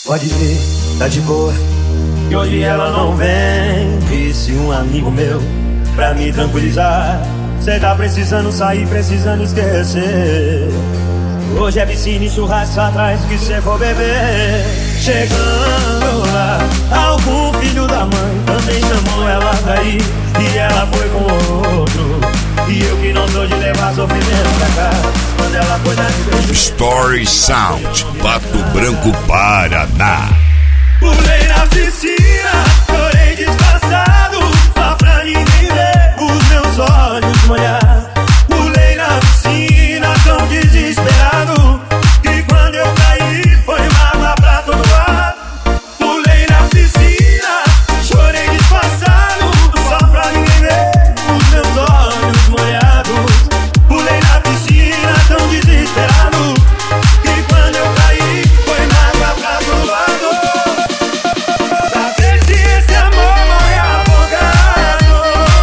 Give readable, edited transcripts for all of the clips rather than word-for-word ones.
Pode ver, tá de boa, e hoje ela não vem. Disse um amigo meu, pra me tranquilizar, cê tá precisando sair, precisando esquecer. Hoje é piscina e churrasco atrás que cê for beber. Chegando lá, algum filho da mãe também chamou ela pra ir, e ela foi com outro. E eu que não sou de levar sofrimento pra cá, quando ela foi dar beijo. Story Sound, Pato Branco, Paraná. Pulei na piscina, chorei disfarçado, só pra ninguém ver os meus olhos molhar. Pulei na piscina tão desesperado, que quando eu caí foi mágoa pra todo lado. Pulei na piscina, chorei disfarçado, só pra ninguém ver os meus olhos molhados. Pulei na piscina tão desesperado, que quando eu caí foi mágoa pra todo lado. Pra ver se esse amor morre afogado.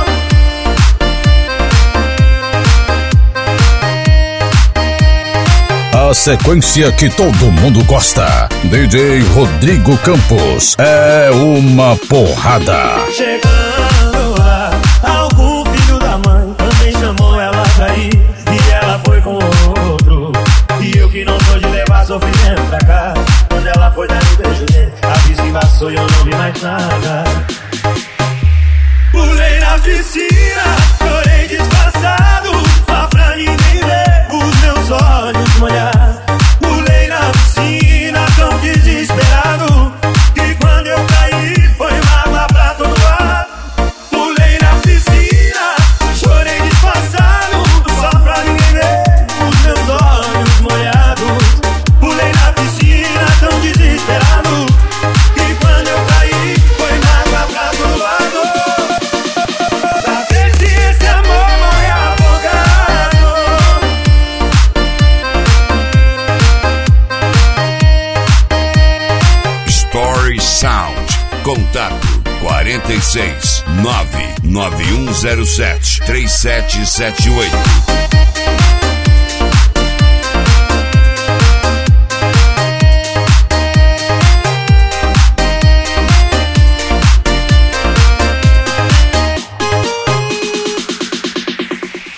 A sequência que todo mundo gosta. DJ Rodrigo Campos é uma porrada. Chegando lá, algum filho da mãe também chamou ela pra ir, e ela foi com outro. E eu que não sou de levar sofrimento pra cá, quando ela foi dar um beijo nele, a vista embaçou e eu não vi mais nada. Pulei na piscina, chorei disfarçado, só pra ninguém ver os meus olhos molhar. Pulei na piscina tão desesperado, que quando eu caí foi mágoa pra todo lado. Pulei na piscina, chorei disfarçado, só pra ninguém ver os meus olhos molhados. Pulei na piscina tão desesperado, que quando eu caí foi mágoa pra todo lado. Pra ver se esse amor morre afogado. Story Sound, contato 46 99107 3778.